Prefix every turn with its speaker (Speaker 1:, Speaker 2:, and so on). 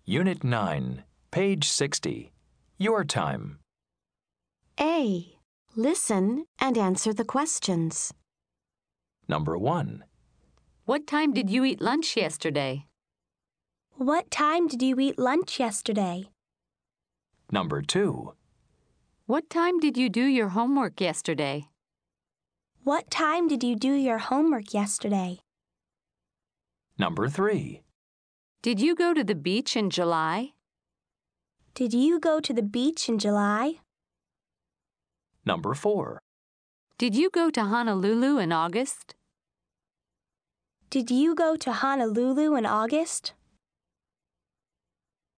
Speaker 1: Unit 9, page 60. Your time.
Speaker 2: A. Listen and answer the questions.
Speaker 1: Number 1.
Speaker 3: What time did you eat lunch yesterday?
Speaker 4: What time did you eat lunch yesterday?
Speaker 1: Number 2.
Speaker 3: What time did you do your homework yesterday?
Speaker 4: What time did you do your homework yesterday?
Speaker 1: Number 3.
Speaker 3: Did you go to the beach in July?
Speaker 4: Did you go to the beach in July?
Speaker 1: Number 4.
Speaker 3: Did you go to Honolulu in August?
Speaker 4: Did you go to Honolulu in August?